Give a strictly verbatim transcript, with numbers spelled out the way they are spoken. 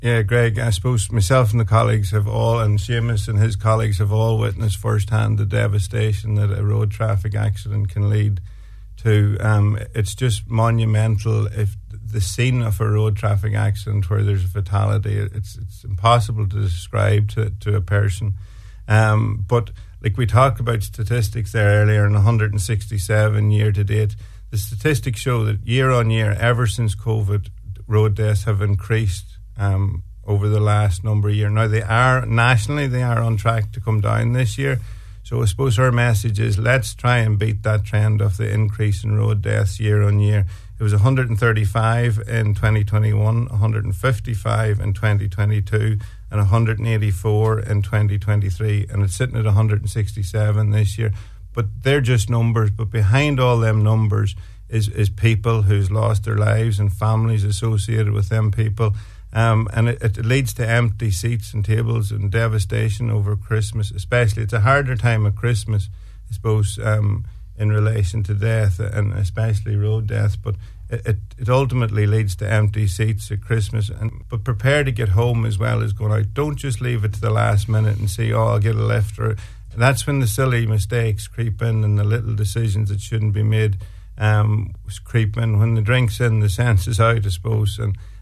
Yeah, Greg, I suppose myself and the colleagues have all, and Seamus and his colleagues have all witnessed firsthand the devastation that a road traffic accident can lead to. Um, it's just monumental. If the scene of a road traffic accident where there's a fatality, it's it's impossible to describe to, to a person. Um, but like we talked about statistics there earlier, in one hundred sixty-seven year to date, the statistics show that year on year, ever since COVID, road deaths have increased um, over the last number of years. Now, they are, nationally, they are on track to come down this year. So I suppose our message is, let's try and beat that trend of the increase in road deaths year on year. It was one hundred thirty-five in twenty twenty-one, one hundred fifty-five in twenty twenty-two, and one hundred eighty-four in twenty twenty-three, and it's sitting at one hundred sixty-seven this year. But they're just numbers. But behind all them numbers is, is people who's lost their lives and families associated with them people. Um, and it, it leads to empty seats and tables and devastation over Christmas, especially. It's a harder time at Christmas, I suppose, um, in relation to death, and especially road death. But it, it, it ultimately leads to empty seats at Christmas. And but prepare to get home as well as going out. Don't just leave it to the last minute and say, oh, I'll get a lift. Or that's when the silly mistakes creep in and the little decisions that shouldn't be made um, creep in. When the drink's in, the sense is out, I suppose. And